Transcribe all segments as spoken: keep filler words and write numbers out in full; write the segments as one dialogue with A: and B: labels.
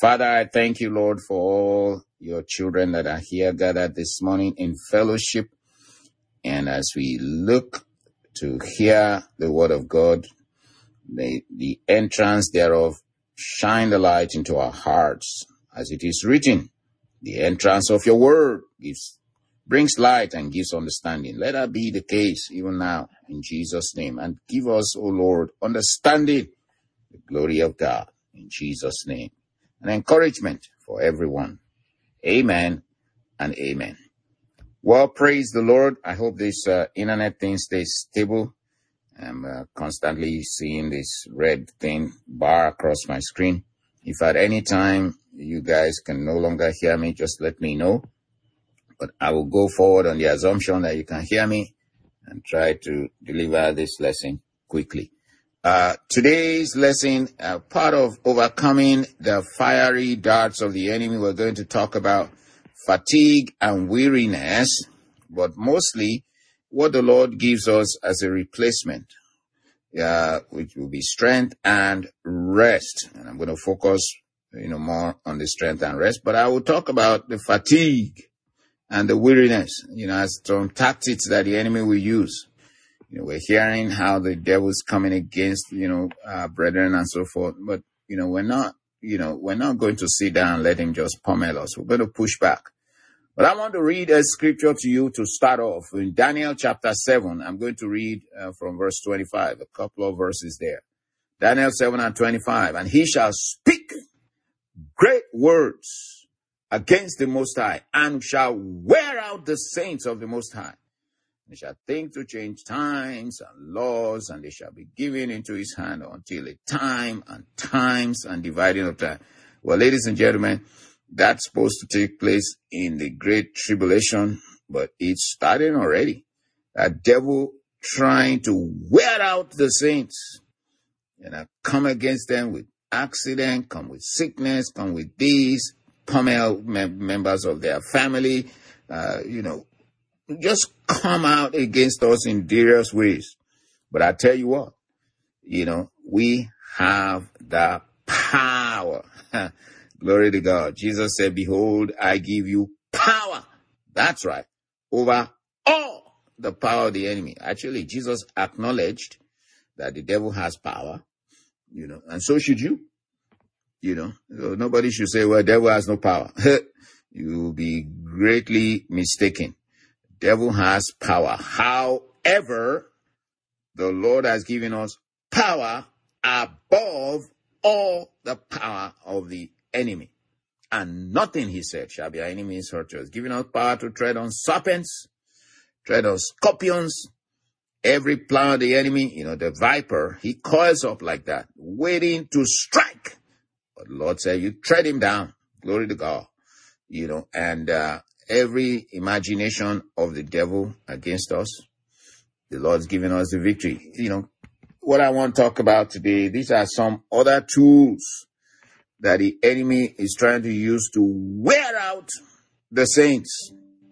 A: Father, I thank you, Lord, for all your children that are here gathered this morning in fellowship. And as we look to hear the word of God, may the entrance thereof shine the light into our hearts. As it is written, the entrance of your word gives, brings light and gives understanding. Let that be the case even now in Jesus' name. And give us, O Lord, understanding, the glory of God in Jesus' name. And encouragement for everyone. Amen and amen. Well, praise the Lord. I hope this uh, internet thing stays stable. I'm uh, constantly seeing this red thing bar across my screen. If at any time you guys can no longer hear me, just let me know. But I will go forward on the assumption that you can hear me and try to deliver this lesson quickly. Uh, today's lesson, uh, part of overcoming the fiery darts of the enemy, we're going to talk about fatigue and weariness, but mostly what the Lord gives us as a replacement, uh, which will be strength and rest. And I'm going to focus, you know, more on the strength and rest, but I will talk about the fatigue and the weariness, you know, as some tactics that the enemy will use. You know, we're hearing how the devil's coming against, you know, uh, brethren and so forth. But, you know, we're not, you know, we're not going to sit down and let him just pummel us. We're going to push back. But I want to read a scripture to you to start off. In Daniel chapter seven, I'm going to read uh, from verse twenty-five, a couple of verses there. Daniel seven and twenty-five. And he shall speak great words against the Most High and shall wear out the saints of the Most High. They shall think to change times and laws, and they shall be given into his hand until a time and times and dividing of time. Well, ladies and gentlemen, that's supposed to take place in the great tribulation, but it's starting already. That devil trying to wear out the saints, you know, come against them with accident, come with sickness, come with these, pummel mem- members of their family, uh, you know, just come out against us in various ways. But I tell you what, you know, we have the power. Glory to God. Jesus said, behold, I give you power. That's right. Over all the power of the enemy. Actually, Jesus acknowledged that the devil has power, you know, and so should you. You know, so nobody should say, well, the devil has no power. You will be greatly mistaken. Devil has power. However, the Lord has given us power above all the power of the enemy. And nothing, he said, shall be our enemies hurt us. Giving us power to tread on serpents, tread on scorpions, every plan of the enemy, you know, the viper, he coils up like that, waiting to strike. But the Lord said, you tread him down. Glory to God. You know, and, uh, every imagination of the devil against us, the Lord's given us the victory. You know, what I want to talk about today, these are some other tools that the enemy is trying to use to wear out the saints.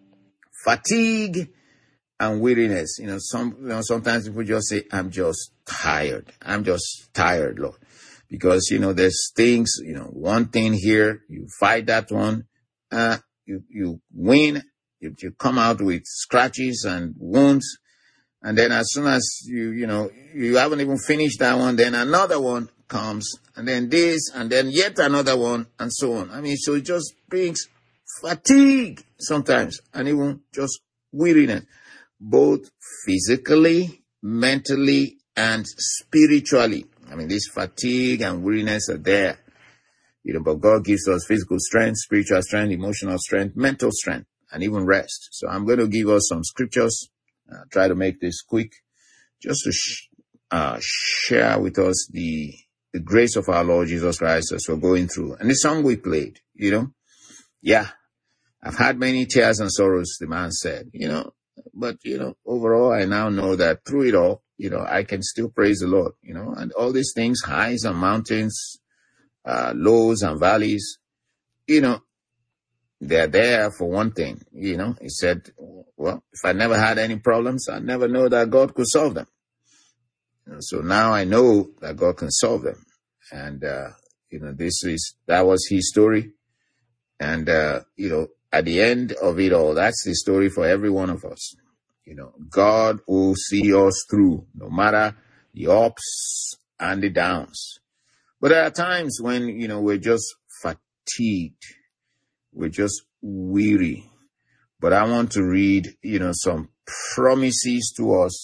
A: Fatigue and weariness. You know, some, you know, sometimes people just say, I'm just tired. I'm just tired, Lord. Because, you know, there's things, you know, one thing here, you fight that one, uh, You, you win, you, you come out with scratches and wounds. And then as soon as you, you know, you haven't even finished that one, then another one comes, and then this, and then yet another one, and so on. I mean, so it just brings fatigue sometimes, and even just weariness, both physically, mentally, and spiritually. I mean, this fatigue and weariness are there. You know, but God gives us physical strength, spiritual strength, emotional strength, mental strength, and even rest. So I'm going to give us some scriptures, uh, try to make this quick, just to sh- uh, share with us the, the grace of our Lord Jesus Christ as we're going through. And the song we played, you know, yeah, I've had many tears and sorrows, the man said, you know, but, you know, overall, I now know that through it all, you know, I can still praise the Lord, you know, and all these things, highs and mountains, Uh, lows and valleys, you know, they're there for one thing. You know, he said, well, if I never had any problems, I never know that God could solve them. You know, so now I know that God can solve them. And, uh, You know, this is, that was his story. And, uh, you know, at the end of it all, that's the story for every one of us. You know, God will see us through, no matter the ups and the downs. But there are times when, you know, we're just fatigued. We're just weary. But I want to read, you know, some promises to us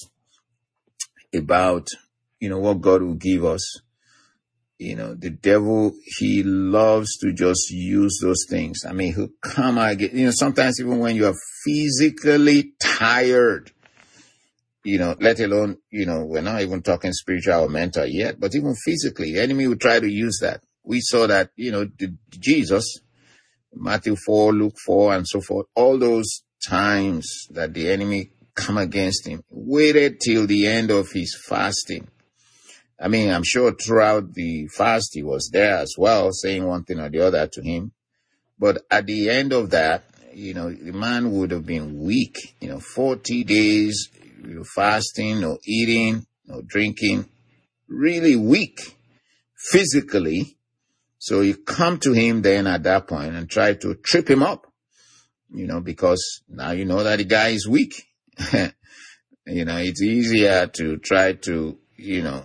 A: about, you know, what God will give us. You know, the devil, he loves to just use those things. I mean, he'll come again. You know, sometimes even when you are physically tired, you know, let alone, you know, we're not even talking spiritual or mental yet, but even physically, the enemy will try to use that. We saw that, you know, the, Jesus, Matthew four, Luke four, and so forth, all those times that the enemy come against him, waited till the end of his fasting. I mean, I'm sure throughout the fast, he was there as well, saying one thing or the other to him. But at the end of that, you know, the man would have been weak, you know, forty days, you know, fasting, no eating, no drinking, really weak physically. So you come to him then at that point and try to trip him up, you know, because now you know that the guy is weak. You know, it's easier to try to, you know,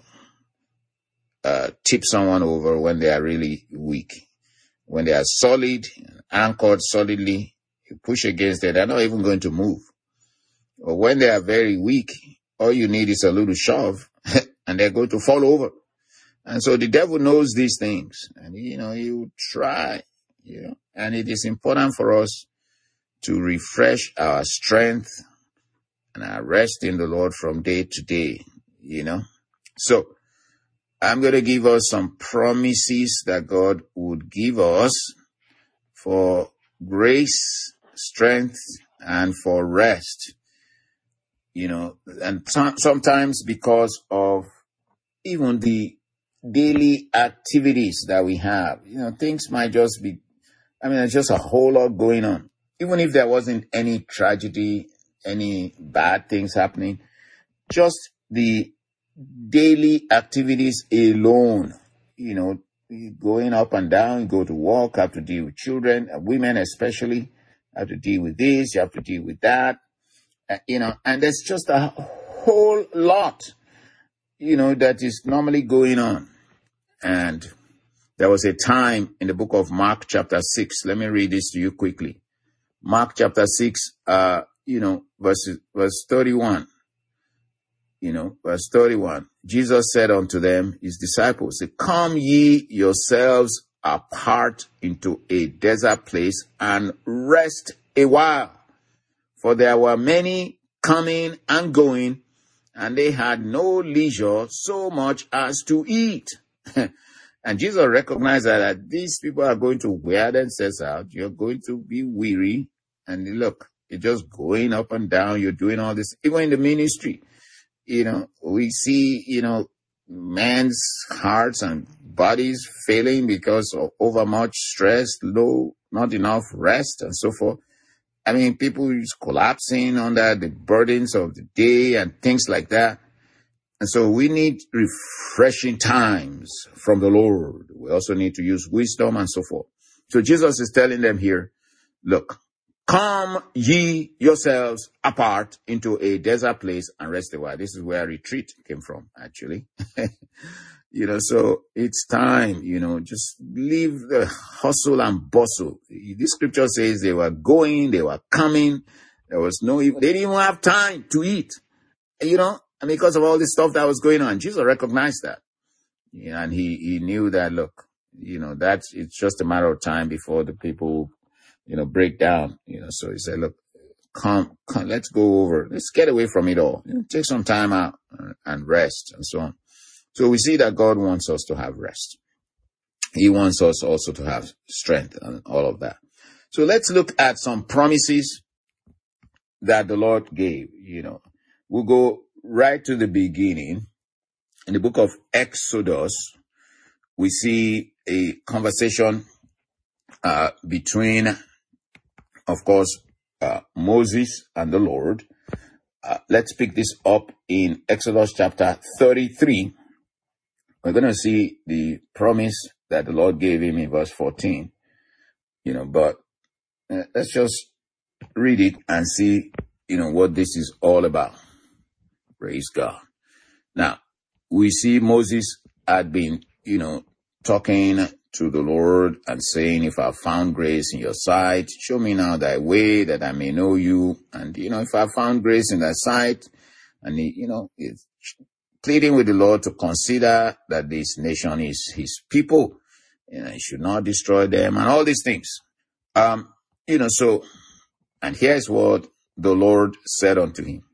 A: Uh, tip someone over when they are really weak. When they are solid, anchored solidly, you push against it, they're not even going to move. Or when they are very weak, all you need is a little shove and they're going to fall over. And so the devil knows these things and, you know, he will try, you know, and it is important for us to refresh our strength and our rest in the Lord from day to day, you know. So, I'm going to give us some promises that God would give us for grace, strength, and for rest. You know, and t- sometimes because of even the daily activities that we have, you know, things might just be, I mean, there's just a whole lot going on. Even if there wasn't any tragedy, any bad things happening, just the daily activities alone, you know, going up and down, go to work, have to deal with children, women especially, have to deal with this, you have to deal with that, uh, you know, and there's just a whole lot, you know, that is normally going on. And there was a time in the book of Mark chapter six, let me read this to you quickly. Mark chapter six, uh, you know, verse, verse thirty-one. You know, verse thirty-one, Jesus said unto them, his disciples, come ye yourselves apart into a desert place and rest a while. For there were many coming and going, and they had no leisure so much as to eat. And Jesus recognized that, that these people are going to wear themselves out. You're going to be weary. And look, you're just going up and down. You're doing all this, even in the ministry. You know, we see, you know, men's hearts and bodies failing because of overmuch stress, low, not enough rest, and so forth. I mean, people is collapsing under the burdens of the day and things like that. And so we need refreshing times from the Lord. We also need to use wisdom and so forth. So Jesus is telling them here, look, come ye yourselves apart into a desert place and rest a while. This is where retreat came from, actually. You know, so it's time, you know, just leave the hustle and bustle. This scripture says they were going, they were coming. There was no, they didn't even have time to eat, you know, and because of all this stuff that was going on. Jesus recognized that. Yeah, and he, he knew that, look, you know, that's, it's just a matter of time before the people, you know, break down, you know. So he said, look, come, come, let's go over, let's get away from it all. You know, take some time out and rest and so on. So we see that God wants us to have rest. He wants us also to have strength and all of that. So let's look at some promises that the Lord gave, you know. We'll go right to the beginning. In the book of Exodus, we see a conversation uh, between, of course, uh, Moses and the Lord. Uh, let's pick this up in Exodus chapter thirty-three. We're going to see the promise that the Lord gave him in verse fourteen. You know, but uh, let's just read it and see, you know, what this is all about. Praise God. Now, we see Moses had been, you know, talking to the Lord and saying, if I found grace in your sight, show me now thy way that I may know you. And, you know, if I found grace in thy sight, and, he, you know, it's pleading with the Lord to consider that this nation is his people, you know, he should not destroy them and all these things. Um, you know, so, and here's what the Lord said unto him.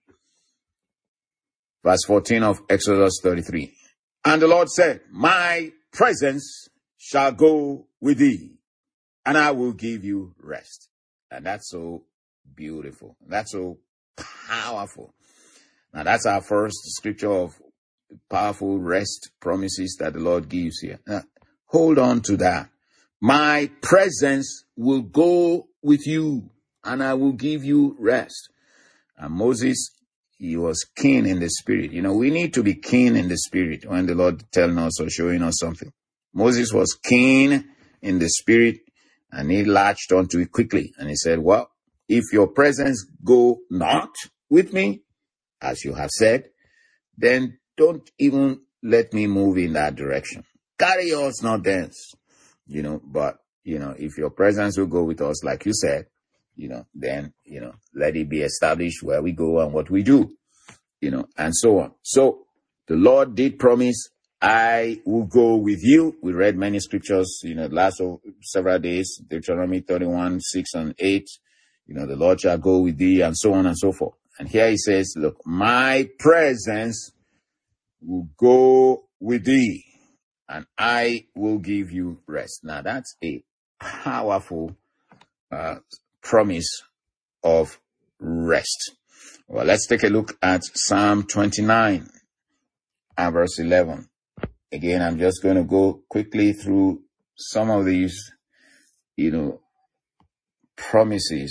A: Verse fourteen of Exodus thirty-three. And the Lord said, my presence shall go with thee, and I will give you rest. And that's so beautiful. That's so powerful. Now, that's our first scripture of powerful rest promises that the Lord gives here. Now, hold on to that. My presence will go with you, and I will give you rest. And Moses, he was keen in the spirit. You know, we need to be keen in the spirit when the Lord telling us or showing us something. Moses was keen in the spirit, and he latched onto it quickly. And he said, well, if your presence go not with me, as you have said, then don't even let me move in that direction. Carry us not thence. You know, but, you know, if your presence will go with us, like you said, you know, then, you know, let it be established where we go and what we do, you know, and so on. So the Lord did promise, I will go with you. We read many scriptures, you know, last of several days, Deuteronomy thirty-one, six and eight, you know, the Lord shall go with thee and so on and so forth. And here he says, look, my presence will go with thee, and I will give you rest. Now, that's a powerful uh, promise of rest. Well, let's take a look at Psalm twenty-nine and verse eleven. Again, I'm just going to go quickly through some of these, you know, promises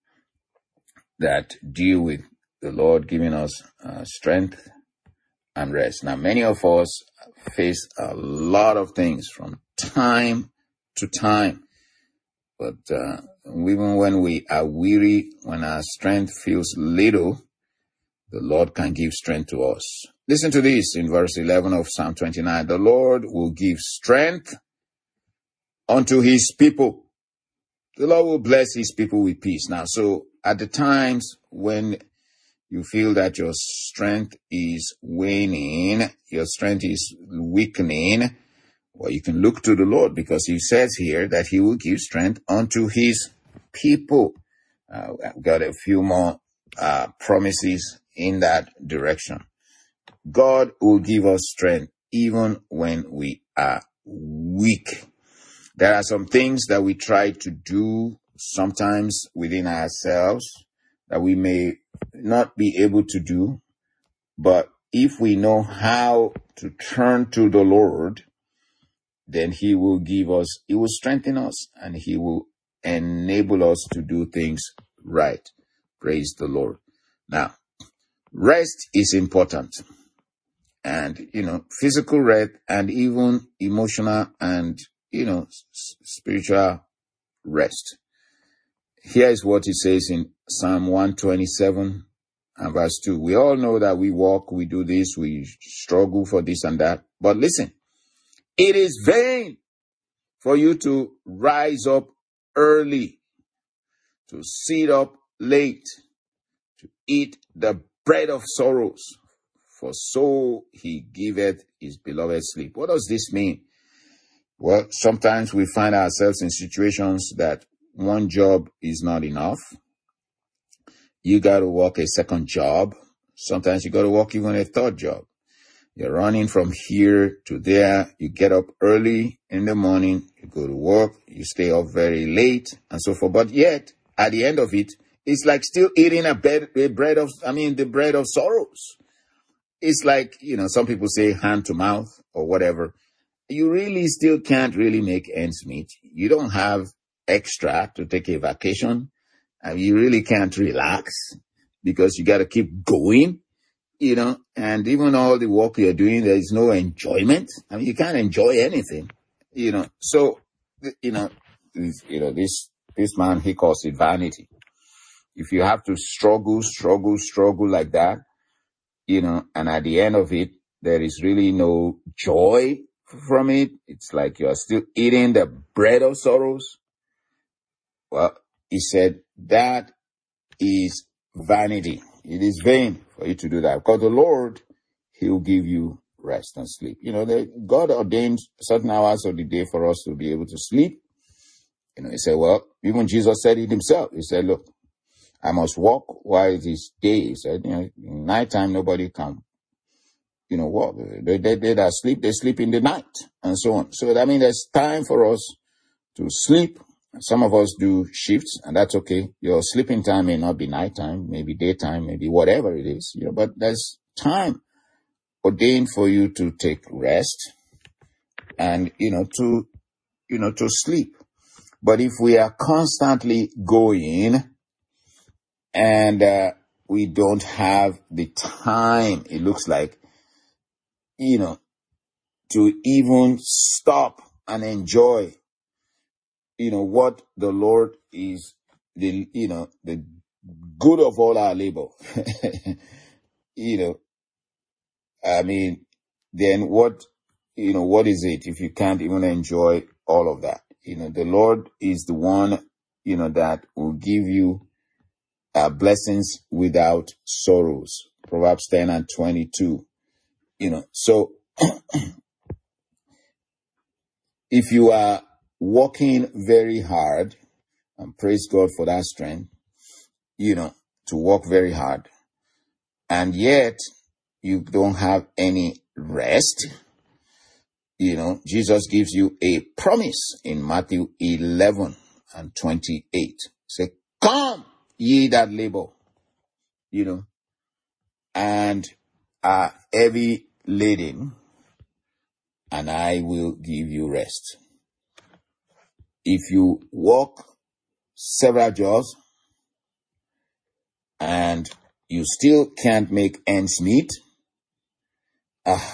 A: that deal with the Lord giving us uh, strength and rest. Now, many of us face a lot of things from time to time. But uh, even when we are weary, when our strength feels little, the Lord can give strength to us. Listen to this in verse eleven of Psalm twenty-nine. The Lord will give strength unto his people. The Lord will bless his people with peace. Now, so at the times when you feel that your strength is waning, your strength is weakening, well, you can look to the Lord, because he says here that he will give strength unto his people. Uh, I've got a few more uh, promises in that direction. God will give us strength even when we are weak. There are some things that we try to do sometimes within ourselves that we may not be able to do, but if we know how to turn to the Lord, then he will give us, he will strengthen us, and he will enable us to do things right. Praise the Lord. Now, rest is important. And, you know, physical rest and even emotional and, you know, s- spiritual rest. Here is what he says in Psalm one twenty-seven and verse two. We all know that we walk, we do this, we struggle for this and that. But listen, it is vain for you to rise up early, to sit up late, to eat the bread of sorrows, for so he giveth his beloved sleep. What does this mean? Well, sometimes we find ourselves in situations that one job is not enough. You got to work a second job. Sometimes you got to work even a third job. You're running from here to there. You get up early in the morning. You go to work. You stay up very late and so forth. But yet, at the end of it, it's like still eating a, bed, a bread of, I mean, the bread of sorrows. It's like, you know, some people say hand to mouth or whatever. You really still can't really make ends meet. You don't have extra to take a vacation. And you really can't relax because you got to keep going, you know, and even all the work you're doing, there is no enjoyment. I mean, you can't enjoy anything. You know, so, you know, you know, this, this man, he calls it vanity. If you have to struggle, struggle, struggle like that, you know, and at the end of it, there is really no joy from it. It's like you are still eating the bread of sorrows. Well, he said that is vanity. It is vain for you to do that, because the Lord, he will give you rest and sleep. You know, the, God ordained certain hours of the day for us to be able to sleep. You know, he said, well, even Jesus said it himself. He said, look, I must walk while it is day. He said, you know, in nighttime, nobody can, you know, walk. They, they, they that sleep, they sleep in the night, and so on. So, I mean, there's time for us to sleep. Some of us do shifts, and that's okay. Your sleeping time may not be nighttime, maybe daytime, maybe whatever it is, you know, but there's time ordained for you to take rest and, you know, to, you know, to sleep. But if we are constantly going and uh, we don't have the time, it looks like, you know, to even stop and enjoy, you know, what the Lord is, the, you know, the good of all our labor. You know, I mean, then what, you know, what is it if you can't even enjoy all of that? You know, the Lord is the one, you know, that will give you uh, blessings without sorrows. Proverbs ten and twenty-two. You know, so if you are working very hard, and praise God for that strength, you know, to work very hard, and yet you don't have any rest, you know, Jesus gives you a promise in Matthew eleven and twenty-eight. Say, come ye that labor, you know, and are heavy laden, and I will give you rest. If you work several jobs and you still can't make ends meet, uh,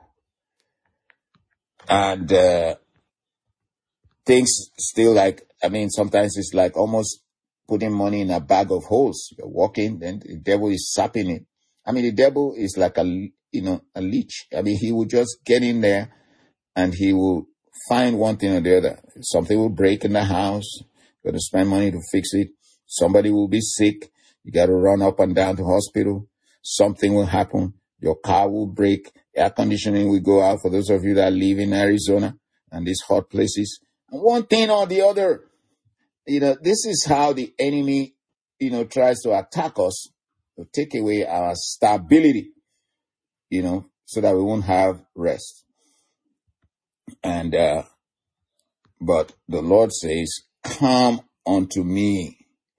A: and uh, things still like, I mean, sometimes it's like almost putting money in a bag of holes. You're walking, then the devil is sapping it. I mean, the devil is like a, you know, a leech. I mean, he will just get in there and he will find one thing or the other. Something will break in the house. You got to spend money to fix it. Somebody will be sick. You got to run up and down to hospital. Something will happen. Your car will break. Air conditioning will go out for those of you that live in Arizona and these hot places. And one thing or the other. You know, this is how the enemy, you know, tries to attack us, to take away our stability, you know, so that we won't have rest. And, uh, but the Lord says, come unto me.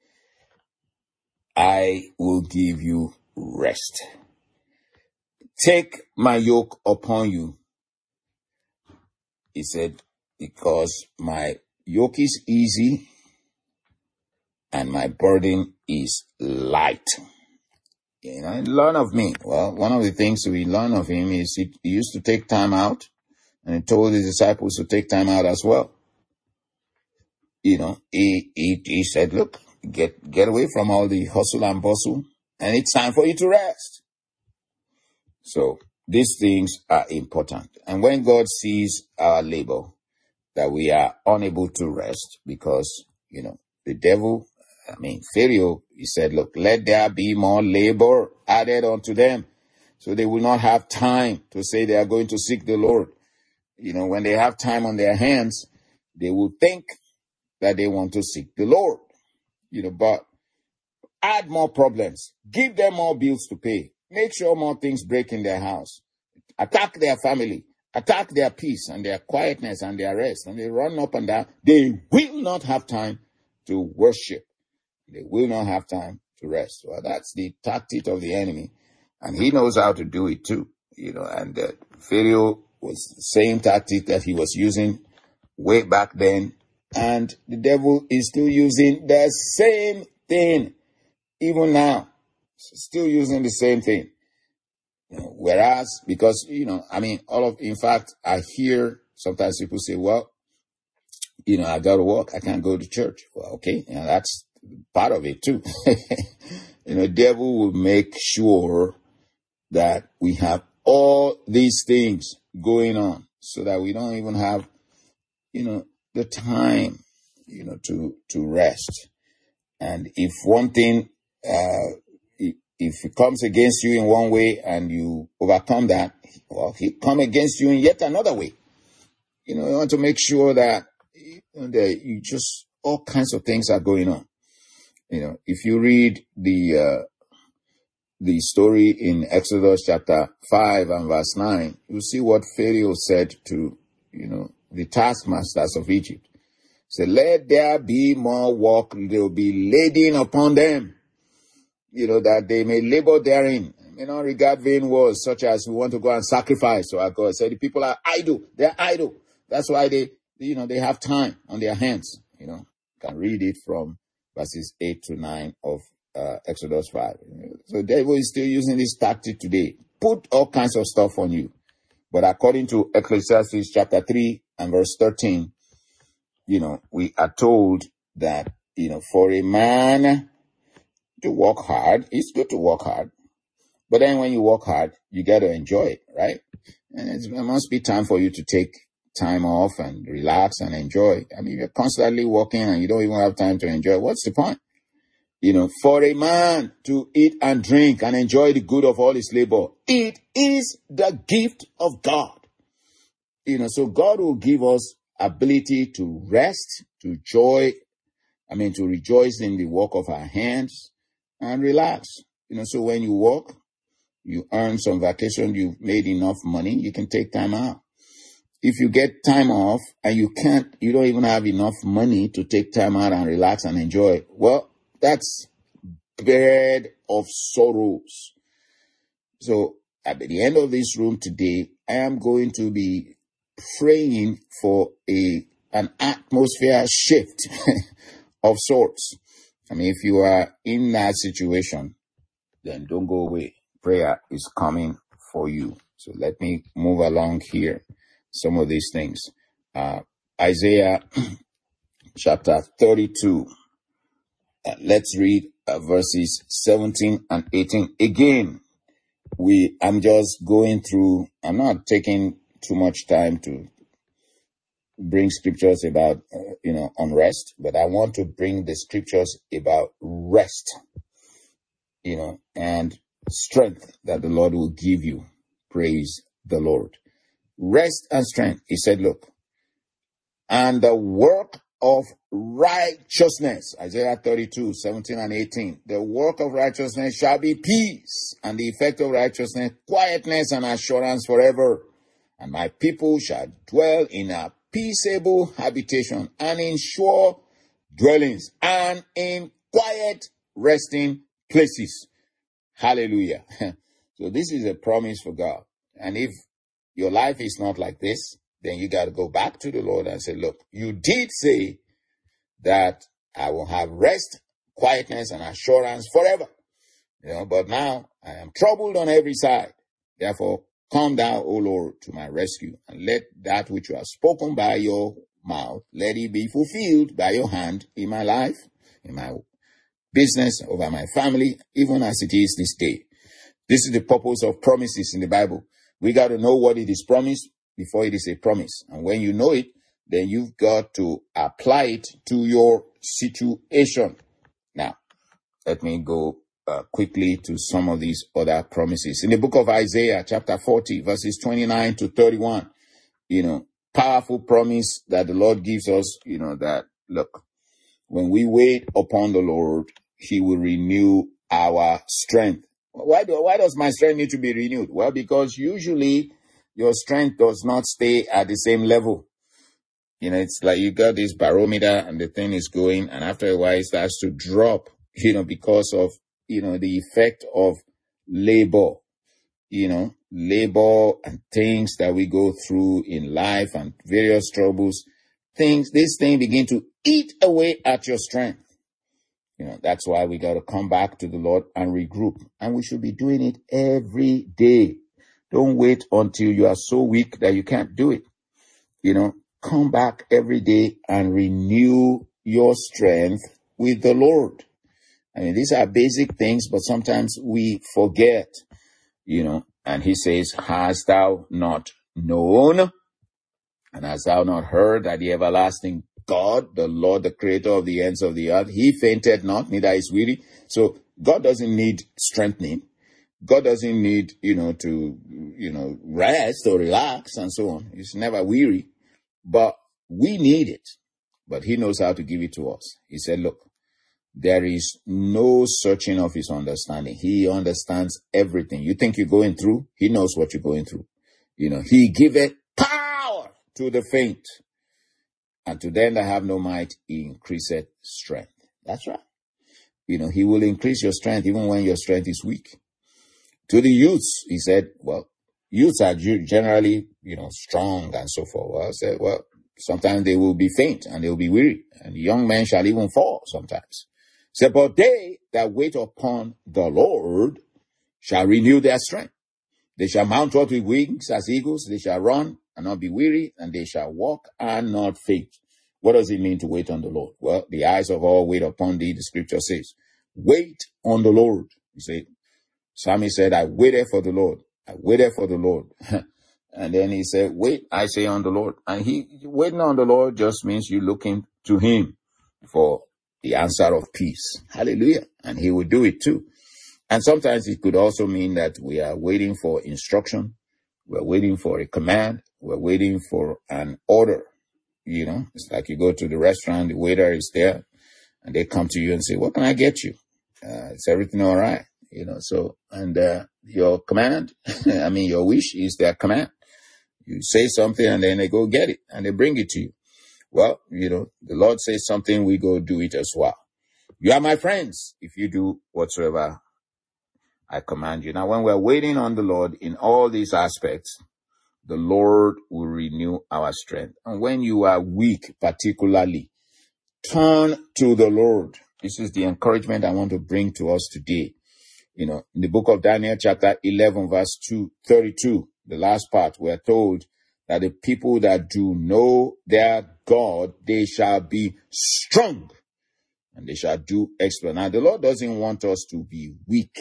A: I will give you rest. Take my yoke upon you. He said, because my yoke is easy and my burden is light. You know, learn of me. Well, one of the things we learn of him is he, he used to take time out, and he told his disciples to take time out as well. You know, he, he, he said, look, get, get away from all the hustle and bustle, and it's time for you to rest. So these things are important. And when God sees our labor, that we are unable to rest because, you know, the devil, I mean, Pharaoh, he said, look, let there be more labor added unto them. So they will not have time to say they are going to seek the Lord. You know, when they have time on their hands, they will think that they want to seek the Lord. You know, but add more problems. Give them more bills to pay. Make sure more things break in their house. Attack their family. Attack their peace and their quietness and their rest. And they run up and down. They will not have time to worship. They will not have time to rest. Well, that's the tactic of the enemy. And he knows how to do it too. You know, and uh, Pharaoh was the same tactic that he was using way back then. And the devil is still using the same thing. Even now, still using the same thing. You know, whereas, because, you know, I mean, all of, in fact, I hear sometimes people say, well, you know, I got to work. I can't go to church. Well, okay. You know, that's part of it too. You know, devil will make sure that we have all these things going on so that we don't even have, you know, the time, you know, to, to rest. And if one thing, uh, if it comes against you in one way and you overcome that, well, he'll come against you in yet another way. You know, you want to make sure that, you know, that you just, all kinds of things are going on. You know, if you read the, uh, the story in Exodus chapter five and verse nine, you see what Pharaoh said to, you know, the taskmasters of Egypt. He said, let there be more work, there will be laden upon them, you know, that they may labor therein. You know, regard vain words such as we want to go and sacrifice. So our God said, the people are idle. They're idle. That's why they, you know, they have time on their hands. You know, you can read it from verses eight to nine of uh, Exodus five. So the devil is still using this tactic today. Put all kinds of stuff on you. But according to Ecclesiastes chapter three and verse thirteen, you know, we are told that, you know, for a man to work hard, it's good to work hard. But then when you work hard, you got to enjoy it, right? And it's, it must be time for you to take time off and relax and enjoy. I mean, you're constantly working and you don't even have time to enjoy. What's the point? You know, for a man to eat and drink and enjoy the good of all his labor, it is the gift of God. You know, so God will give us ability to rest, to joy, I mean, to rejoice in the work of our hands and relax. You know, so when you work, you earn some vacation, you've made enough money, you can take time out. If you get time off and you can't, you don't even have enough money to take time out and relax and enjoy, well, that's bed of sorrows. So at the end of this room today, I am going to be praying for a an atmosphere shift of sorts. I mean, if you are in that situation, then don't go away. Prayer is coming for you. So let me move along here. Some of these things. Uh, Isaiah chapter thirty-two. Uh, let's read uh, verses seventeen and eighteen. Again, we, I'm just going through, I'm not taking too much time to bring scriptures about, uh, you know, unrest, but I want to bring the scriptures about rest, you know, and strength that the Lord will give you. Praise the Lord. Rest and strength. He said, look, and the work of righteousness, Isaiah thirty-two, seventeen and eighteen, the work of righteousness shall be peace, and the effect of righteousness, quietness and assurance forever. And my people shall dwell in a peaceable habitation, and in sure dwellings, and in quiet resting places. Hallelujah. So this is a promise for God. And if your life is not like this, then you got to go back to the Lord and say, look, you did say that I will have rest, quietness, and assurance forever. You know, but now I am troubled on every side. Therefore, come thou, O Lord, to my rescue, and let that which you have spoken by your mouth, let it be fulfilled by your hand in my life, in my business, over my family, even as it is this day. This is the purpose of promises in the Bible. We got to know what it is promised before it is a promise. And when you know it, then you've got to apply it to your situation. Now, let me go uh, quickly to some of these other promises. In the book of Isaiah, chapter forty, verses twenty-nine to thirty-one, you know, powerful promise that the Lord gives us, you know, that, look, when we wait upon the Lord, he will renew our strength. Why do, why does my strength need to be renewed? Well, because usually your strength does not stay at the same level. You know, it's like you got this barometer and the thing is going, and after a while it starts to drop, you know, because of, you know, the effect of labor, you know, labor and things that we go through in life and various troubles, things, this thing begin to eat away at your strength. You know, that's why we got to come back to the Lord and regroup. And we should be doing it every day. Don't wait until you are so weak that you can't do it. you know, come back every day and renew your strength with the Lord. I mean, these are basic things, but sometimes we forget, you know, and he says, hast thou not known? And hast thou not heard that the everlasting God, the Lord, the creator of the ends of the earth, he fainted not, neither is weary. So God doesn't need strengthening. God doesn't need, you know, to, you know, rest or relax and so on. He's never weary, but we need it. But he knows how to give it to us. He said, look, there is no searching of his understanding. He understands everything. You think you're going through, he knows what you're going through. You know, he giveth power to the faint, and to them that have no might, he increaseth strength. That's right. You know, he will increase your strength even when your strength is weak. To the youths, he said, well, youths are generally, you know, strong and so forth. Well, I said, well, sometimes they will be faint and they will be weary, and young men shall even fall sometimes. He said, but they that wait upon the Lord shall renew their strength. They shall mount up with wings as eagles. They shall run and not be weary, and they shall walk and not faint. What does it mean to wait on the Lord? Well, the eyes of all wait upon thee, the scripture says. Wait on the Lord. You say, Psalmist said, I waited for the Lord. I waited for the Lord. And then he said, wait, I say on the Lord. And he waiting on the Lord just means you looking to him for the answer of peace. Hallelujah. And he will do it too. And sometimes it could also mean that we are waiting for instruction. We're waiting for a command. We're waiting for an order. You know, it's like you go to the restaurant, the waiter is there, and they come to you and say, what can I get you? Uh, is everything all right? You know, so, and uh, your command, I mean, your wish is their command. You say something and then they go get it and they bring it to you. Well, you know, the Lord says something, we go do it as well. You are my friends if you do whatsoever I command you. Now, when we're waiting on the Lord in all these aspects, the Lord will renew our strength. And when you are weak, particularly, turn to the Lord. This is the encouragement I want to bring to us today. You know, in the book of Daniel, chapter eleven, verse two, thirty-two, the last part, we're told that the people that do know their God, they shall be strong and they shall do exploit. Now, the Lord doesn't want us to be weak.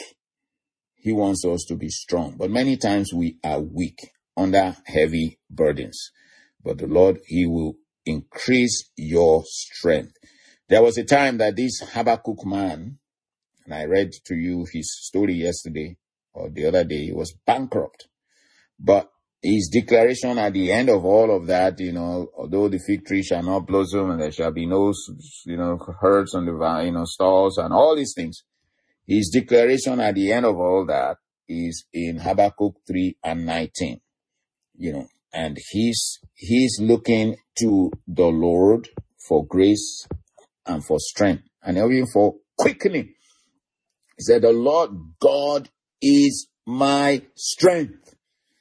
A: He wants us to be strong. But many times we are weak under heavy burdens. But the Lord, he will increase your strength. There was a time that this Habakkuk man, and I read to you his story yesterday or the other day, he was bankrupt. But his declaration at the end of all of that, you know, although the fig tree shall not blossom and there shall be no, you know, herds on the, you know, stalls and all these things. His declaration at the end of all that is in Habakkuk three and nineteen, you know, and he's, he's looking to the Lord for grace and for strength and even for quickening. He said, the Lord God is my strength,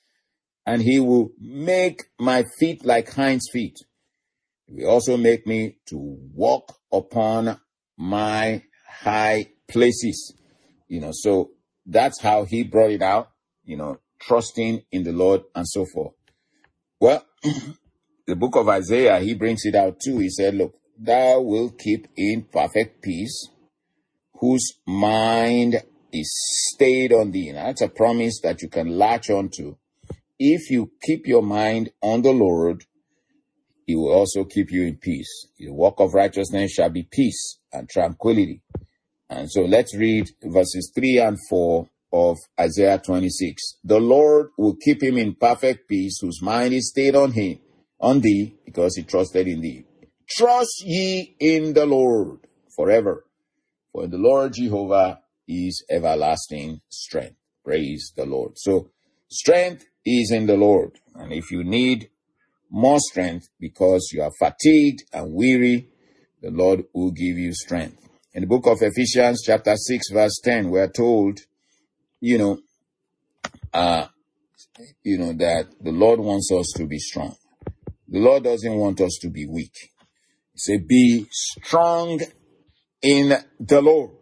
A: and he will make my feet like hinds' feet. He will also make me to walk upon my high places. You know, so that's how he brought it out, you know, trusting in the Lord and so forth. Well, the book of Isaiah, he brings it out too. He said, look, thou wilt keep in perfect peace whose mind is stayed on thee. Now, that's a promise that you can latch on to. If you keep your mind on the Lord, he will also keep you in peace. The walk of righteousness shall be peace and tranquility. And so let's read verses three and four of Isaiah twenty-six. The Lord will keep him in perfect peace whose mind is stayed on him, on thee, because he trusted in thee. Trust ye in the Lord forever. For the Lord Jehovah is everlasting strength. Praise the Lord. So strength is in the Lord. And if you need more strength because you are fatigued and weary, the Lord will give you strength. In the book of Ephesians chapter six verse ten, we are told, you know, uh, you know, that the Lord wants us to be strong. The Lord doesn't want us to be weak. He said, be strong in the Lord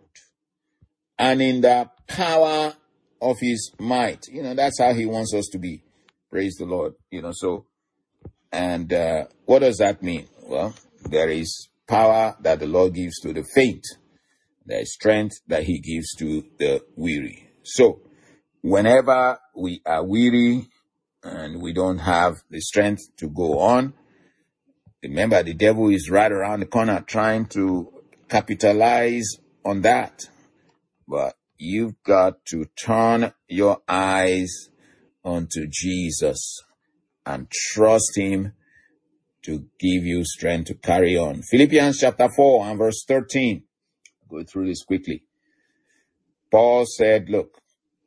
A: and in the power of his might. You know, that's how he wants us to be. Praise the Lord. You know, so And uh, what does that mean? Well, there is power that the Lord gives to the faint. There is strength that he gives to the weary. So whenever we are weary and we don't have the strength to go on, remember the devil is right around the corner trying to capitalize on that. But you've got to turn your eyes onto Jesus and trust him to give you strength to carry on. Philippians chapter four and verse thirteen. Go through this quickly. Paul said, look,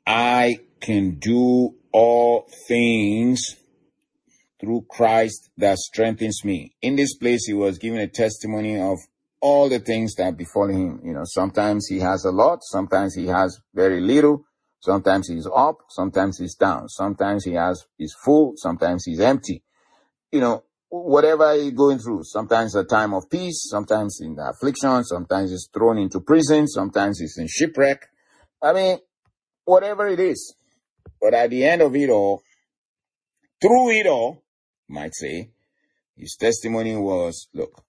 A: I can do all things through Christ that strengthens me. In this place, he was giving a testimony of all the things that befall him. You know, sometimes he has a lot, sometimes he has very little, sometimes he's up, sometimes he's down, sometimes he has he's full, sometimes he's empty. You know, whatever he's going through, sometimes a time of peace, sometimes in affliction, sometimes he's thrown into prison, sometimes he's in shipwreck. I mean, whatever it is. But at the end of it all, through it all, you might say, his testimony was, look,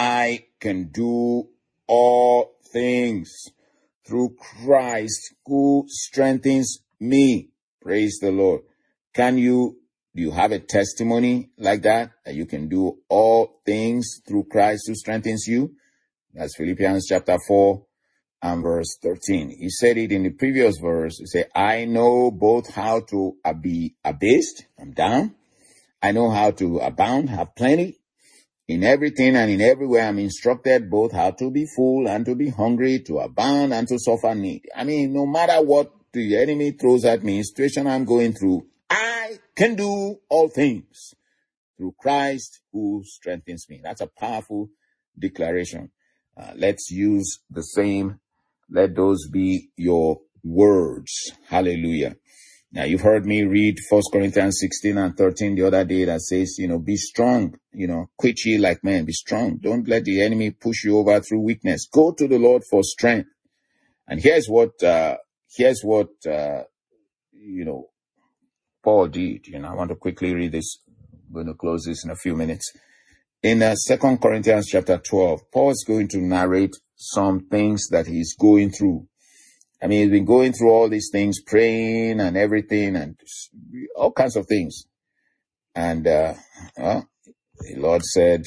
A: I can do all things through Christ who strengthens me. Praise the Lord. Can you, do you have a testimony like that? That you can do all things through Christ who strengthens you? That's Philippians chapter four and verse thirteen. He said it in the previous verse. He said, I know both how to be abased, I'm down. I know how to abound, have plenty. In everything and in everywhere I'm instructed both how to be full and to be hungry, to abound and to suffer need. I mean, no matter what the enemy throws at me, situation I'm going through, I can do all things through Christ who strengthens me. That's a powerful declaration. Uh, let's use the same. Let those be your words. Hallelujah. Now, you've heard me read First Corinthians sixteen and thirteen the other day that says, you know, be strong, you know, quit ye like men, be strong. Don't let the enemy push you over through weakness. Go to the Lord for strength. And here's what, uh, here's what, uh, you know, Paul did. You know, I want to quickly read this. I'm going to close this in a few minutes. In uh, Second Corinthians chapter twelve, Paul is going to narrate some things that he's going through. I mean, he's been going through all these things, praying and everything and all kinds of things. And uh, uh, the Lord said,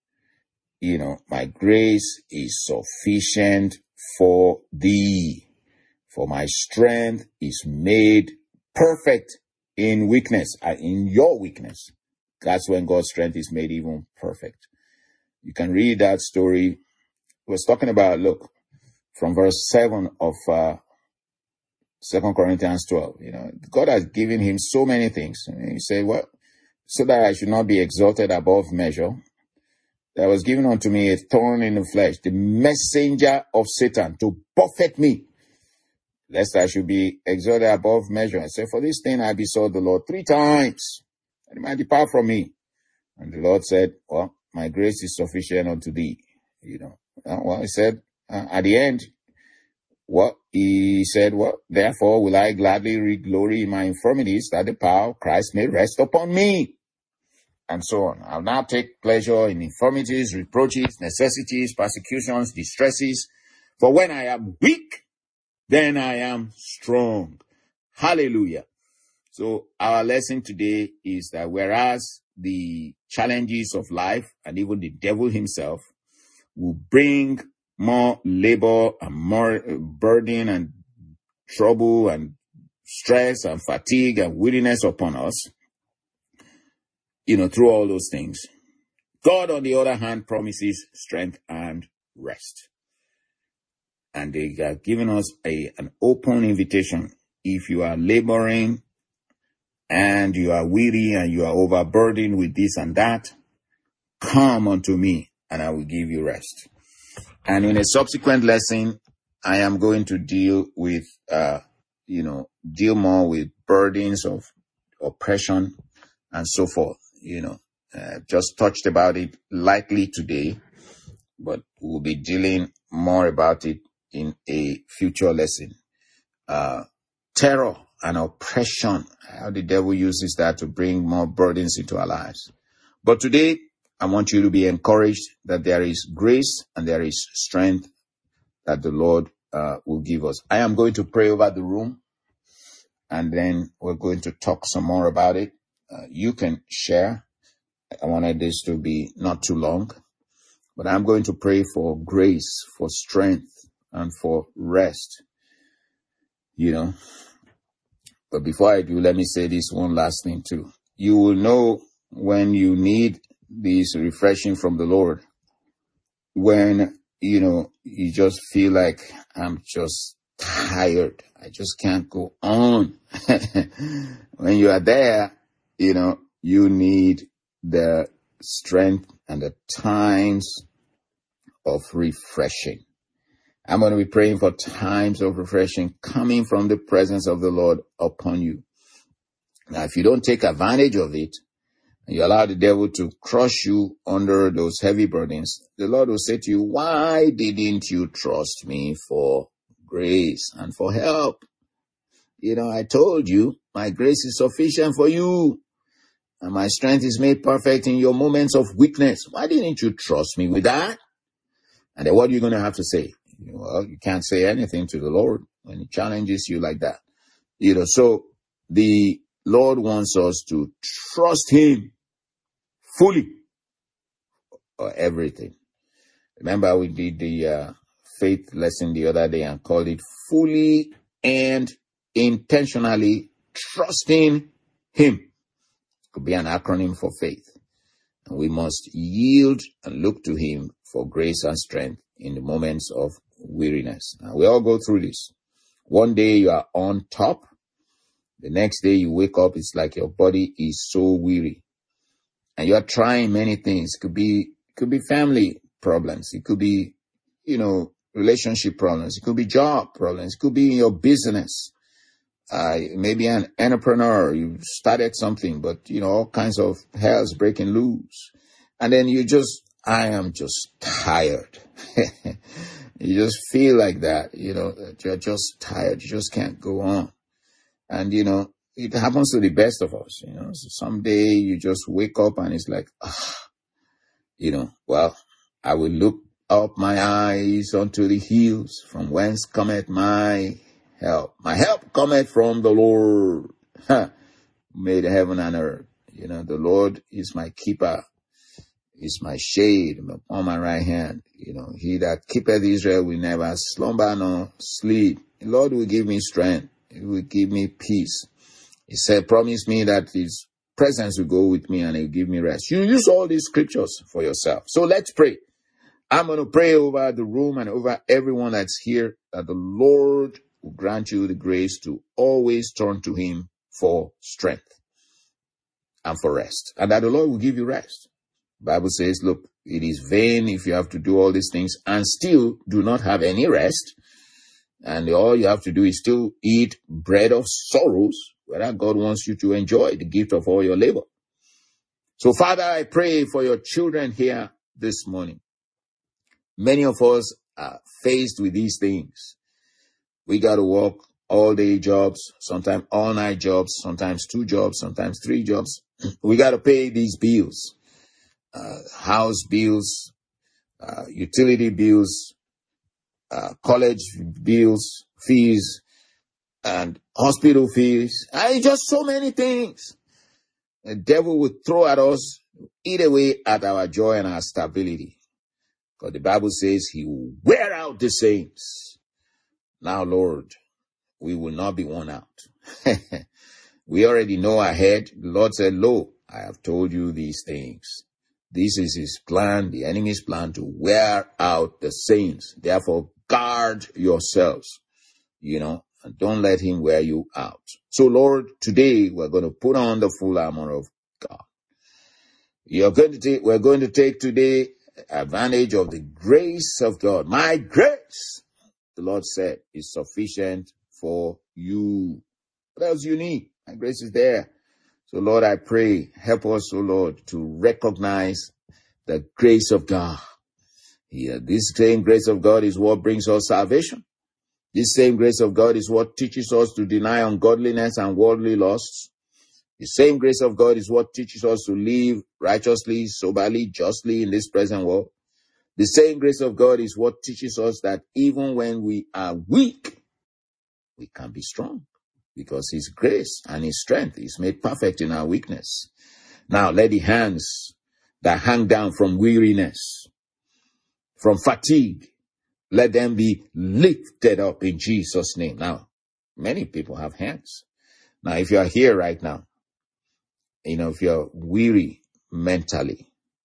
A: you know, my grace is sufficient for thee, for my strength is made perfect in weakness, uh, in your weakness. That's when God's strength is made even perfect. You can read that story. He was talking about, look, from verse seven of uh, Second Corinthians twelve. You know, God has given him so many things. And he said, well, so that I should not be exalted above measure, there was given unto me a thorn in the flesh, the messenger of Satan, to buffet me, lest I should be exalted above measure. I said, for this thing I besought the Lord three times, and he might depart from me. And the Lord said, well, my grace is sufficient unto thee. You know, well, he said, uh, at the end, what he said, well, therefore will I gladly re-glory in my infirmities, that the power of Christ may rest upon me. And so on. I'll now take pleasure in infirmities, reproaches, necessities, persecutions, distresses. For when I am weak, then I am strong. Hallelujah. So our lesson today is that whereas the challenges of life and even the devil himself will bring more labor and more burden and trouble and stress and fatigue and weariness upon us, you know, through all those things, God, on the other hand, promises strength and rest. And they are giving us a, an open invitation. If you are laboring and you are weary and you are overburdened with this and that, come unto me and I will give you rest. And in a subsequent lesson, I am going to deal with, uh, you know, deal more with burdens of oppression and so forth. You know, uh, just touched about it lightly today, but we'll be dealing more about it in a future lesson. Uh, terror and oppression, how the devil uses that to bring more burdens into our lives. But today, I want you to be encouraged that there is grace and there is strength that the Lord uh, will give us. I am going to pray over the room, and then we're going to talk some more about it. Uh, you can share. I wanted this to be not too long, but I'm going to pray for grace, for strength, and for rest, you know. But before I do, let me say this one last thing too. You will know when you need this refreshing from the Lord, when, you know, you just feel like, I'm just tired. I just can't go on. When you are there, you know, you need the strength and the times of refreshing. I'm going to be praying for times of refreshing coming from the presence of the Lord upon you. Now, if you don't take advantage of it, and you allow the devil to crush you under those heavy burdens, the Lord will say to you, why didn't you trust me for grace and for help? You know, I told you, my grace is sufficient for you, and my strength is made perfect in your moments of weakness. Why didn't you trust me with that? And then what are you going to have to say? Well, you can't say anything to the Lord when he challenges you like that. You know, so the Lord wants us to trust him fully for everything. Remember, we did the uh, faith lesson the other day and called it fully and intentionally trusting him. It could be an acronym for faith. And we must yield and look to him for grace and strength in the moments of weariness. Now, we all go through this. One day you are on top. The next day you wake up, it's like your body is so weary. And you are trying many things. It could be, it could be family problems. It could be, you know, relationship problems. It could be job problems. It could be in your business. Uh, maybe an entrepreneur. You started something, but, you know, all kinds of hell's breaking loose. And then you just, I am just tired. You just feel like that, you know, that you're just tired. You just can't go on. And, you know, it happens to the best of us, you know. So someday you just wake up and it's like, ah, you know, well, I will look up my eyes unto the hills, from whence cometh my help. My help cometh from the Lord, made heaven and earth. You know, the Lord is my keeper, is my shade upon my right hand. You know, he that keepeth Israel will never slumber nor sleep. The Lord will give me strength. He will give me peace. He said, promise me that his presence will go with me and he will give me rest. You use all these scriptures for yourself. So let's pray. I'm going to pray over the room and over everyone that's here, that the Lord will grant you the grace to always turn to him for strength and for rest. And that the Lord will give you rest. The Bible says, look, it is vain if you have to do all these things and still do not have any rest. And all you have to do is still eat bread of sorrows, whether God wants you to enjoy the gift of all your labor. So, Father, I pray for your children here this morning. Many of us are faced with these things. We got to work all-day jobs, sometimes all-night jobs, sometimes two jobs, sometimes three jobs. We got to pay these bills, uh, house bills, uh, utility bills, uh, college bills, fees, and hospital fees. And just so many things. The devil will throw at us, eat away at our joy and our stability. Because the Bible says he will wear out the saints. Now, Lord, we will not be worn out. We already know ahead. The Lord said, lo, I have told you these things. This is his plan, the enemy's plan, to wear out the saints. Therefore, guard yourselves, you know, and don't let him wear you out. So, Lord, today we're going to put on the full armor of God. You're going to take, we're going to take today advantage of the grace of God. My grace, the Lord said, is sufficient for you. What else you need? My grace is there. So, Lord, I pray, help us, O Lord, to recognize the grace of God. Yeah, this same grace of God is what brings us salvation. This same grace of God is what teaches us to deny ungodliness and worldly lusts. The same grace of God is what teaches us to live righteously, soberly, justly in this present world. The same grace of God is what teaches us that even when we are weak, we can be strong, because his grace and his strength is made perfect in our weakness. Now, let the hands that hang down from weariness, from fatigue, let them be lifted up in Jesus' name. Now, many people have hands. Now, if you are here right now, you know, if you're weary mentally,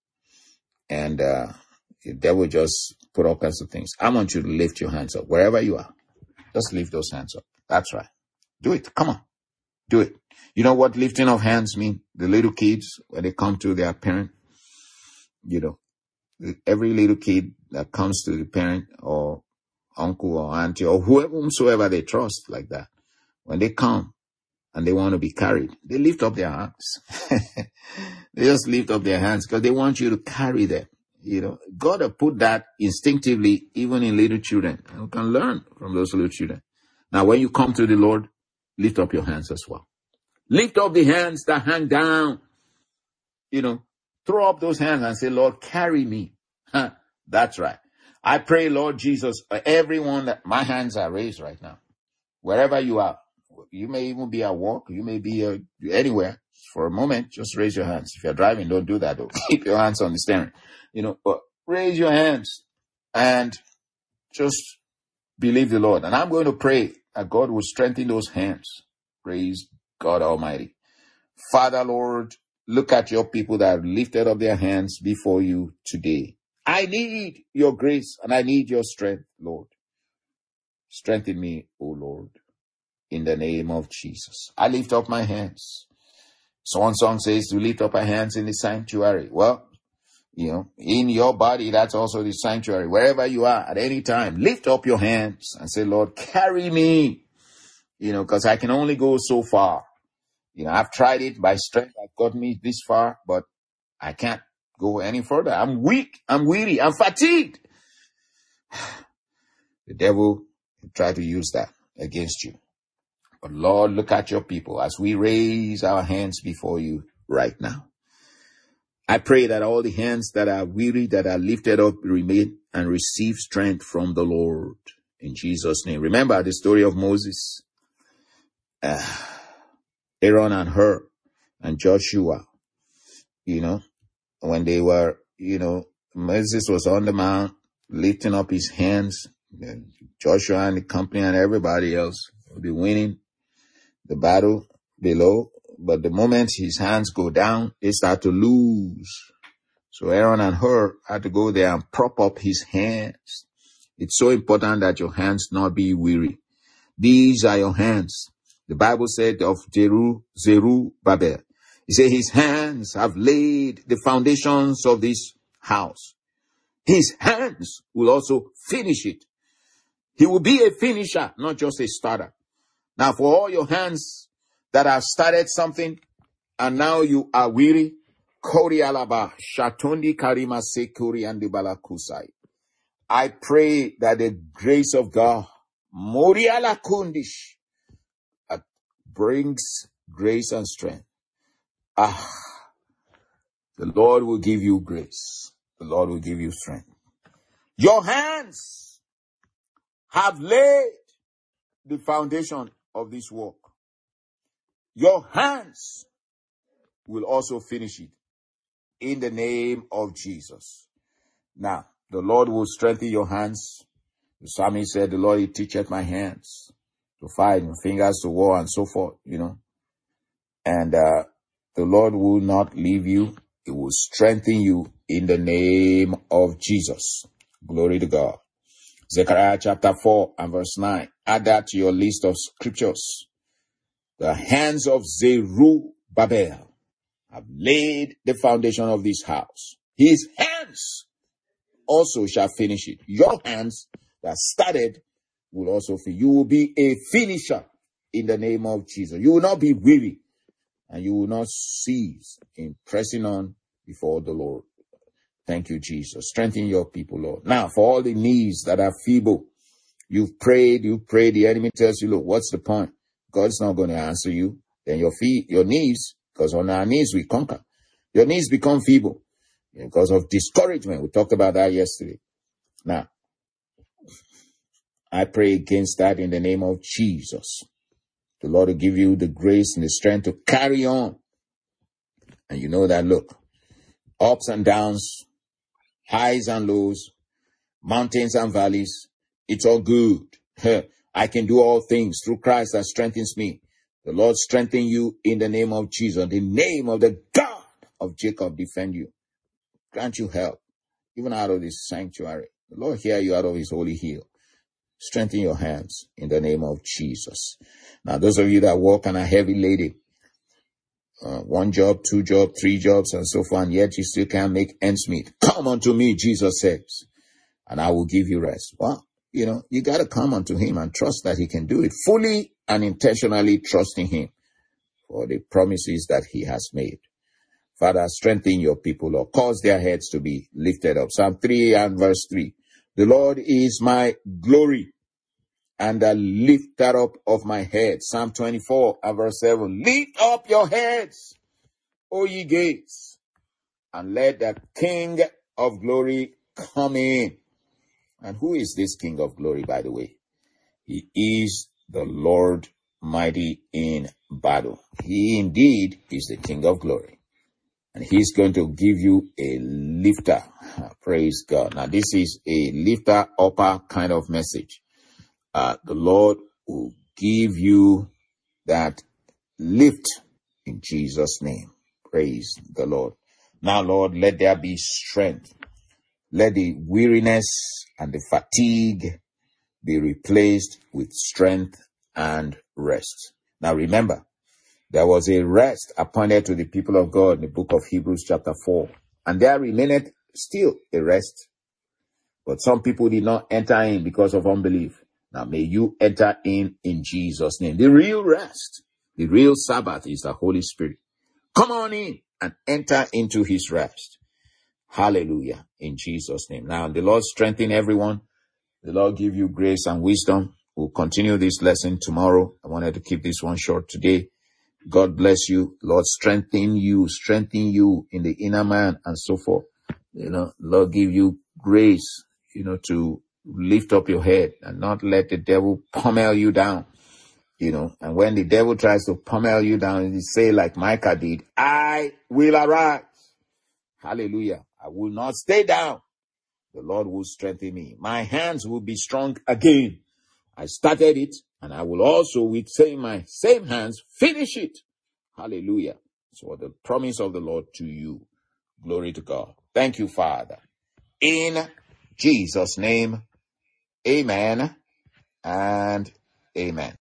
A: and uh, the devil just put all kinds of things, I want you to lift your hands up wherever you are. Just lift those hands up. That's right. Do it. Come on. Do it. You know what lifting of hands mean? The little kids, when they come to their parent, you know, every little kid that comes to the parent or uncle or auntie or whomsoever they trust like that, when they come and they want to be carried, they lift up their hands. They just lift up their hands because they want you to carry them. You know, God has put that instinctively even in little children. And we can learn from those little children. Now, when you come to the Lord, lift up your hands as well. Lift up the hands that hang down. You know, throw up those hands and say, Lord, carry me. Huh, that's right. I pray, Lord Jesus, for everyone that my hands are raised right now. Wherever you are, you may even be at work, you may be uh, anywhere. For a moment, just raise your hands. If you're driving, don't do that though. Keep your hands on the steering. You know, but raise your hands and just believe the Lord. And I'm going to pray that God will strengthen those hands. Praise God Almighty. Father, Lord, look at your people that have lifted up their hands before you today. I need your grace and I need your strength, Lord. Strengthen me, O Lord, in the name of Jesus. I lift up my hands. So one song says to lift up our hands in the sanctuary. Well, you know, in your body, that's also the sanctuary. Wherever you are at any time, lift up your hands and say, Lord, carry me, you know, because I can only go so far. You know, I've tried it by strength. I've got me this far, but I can't go any further. I'm weak. I'm weary. I'm fatigued. The devil will try to use that against you. But Lord, look at your people as we raise our hands before you right now. I pray that all the hands that are weary, that are lifted up, remain and receive strength from the Lord. In Jesus' name. Remember the story of Moses, uh, Aaron and Hur and Joshua, you know, when they were, you know, Moses was on the mount lifting up his hands, and Joshua and the company and everybody else will be winning the battle below. But the moment his hands go down, they start to lose. So Aaron and Hur had to go there and prop up his hands. It's so important that your hands not be weary. These are your hands. The Bible said of Zeru, Zerubbabel, he said his hands have laid the foundations of this house. His hands will also finish it. He will be a finisher, not just a starter. Now, for all your hands that have started something and now you are weary, Kori alaba, Shatondi karima sekuri and balakusai. I pray that the grace of God, Moriala kundish, uh, brings grace and strength. Ah, the Lord will give you grace. The Lord will give you strength. Your hands have laid the foundation of this work. Your hands will also finish it in the name of Jesus. Now, the Lord will strengthen your hands. The psalmist said, the Lord, he teacheth my hands to fight, my fingers to war, and so forth, you know. And uh, the Lord will not leave you. He will strengthen you in the name of Jesus. Glory to God. Zechariah chapter four and verse nine. Add that to your list of scriptures. The hands of Zerubbabel have laid the foundation of this house. His hands also shall finish it. Your hands that started will also finish. You will be a finisher in the name of Jesus. You will not be weary and you will not cease in pressing on before the Lord. Thank you, Jesus. Strengthen your people, Lord. Now, for all the knees that are feeble, you've prayed, you've prayed. The enemy tells you, look, what's the point? God's not going to answer you. Then your feet, your knees because on our knees we conquer. Your knees become feeble because of discouragement. We talked about that yesterday. Now, I pray against that in the name of Jesus. The Lord will give you the grace and the strength to carry on. And you know that, look, ups and downs, highs and lows, mountains and valleys, it's all good. I can do all things through Christ that strengthens me. The Lord strengthen you in the name of Jesus. The name of the God of Jacob defend you. Grant you help, even out of this sanctuary. The Lord hear you out of his holy hill. Strengthen your hands in the name of Jesus. Now, those of you that work on a heavy lady, uh, one job, two jobs, three jobs, and so forth, and yet you still can't make ends meet. Come unto me, Jesus says, and I will give you rest. Well, you know, you got to come unto him and trust that he can do it fully and intentionally trusting him for the promises that he has made. Father, strengthen your people, Lord. Cause their heads to be lifted up. Psalm three and verse three. The Lord is my glory and the lifter up of my head. Psalm twenty-four and verse seven. Lift up your heads, O ye gates, and let the King of glory come in. And who is this King of glory, by the way? He is the Lord mighty in battle. He indeed is the King of glory. And he's going to give you a lifter. Praise God. Now, this is a lifter upper kind of message. Uh, the Lord will give you that lift in Jesus' name. Praise the Lord. Now, Lord, let there be strength. Let the weariness and the fatigue be replaced with strength and rest. Now, remember, there was a rest appointed to the people of God in the book of Hebrews chapter four. And there remaineth still a rest. But some people did not enter in because of unbelief. Now may you enter in in Jesus' name. The real rest, the real Sabbath is the Holy Spirit. Come on in and enter into his rest. Hallelujah. In Jesus' name. Now the Lord strengthen everyone. The Lord give you grace and wisdom. We'll continue this lesson tomorrow. I wanted to keep this one short today. God bless you. Lord, strengthen you, strengthen you in the inner man and so forth. You know, Lord, give you grace, you know, to lift up your head and not let the devil pummel you down, you know. And when the devil tries to pummel you down, you say like Micah did, I will arise. Hallelujah. I will not stay down. The Lord will strengthen me. My hands will be strong again. I started it, and I will also, with same, my same hands, finish it. Hallelujah. So the promise of the Lord to you. Glory to God. Thank you, Father. In Jesus' name, amen and amen.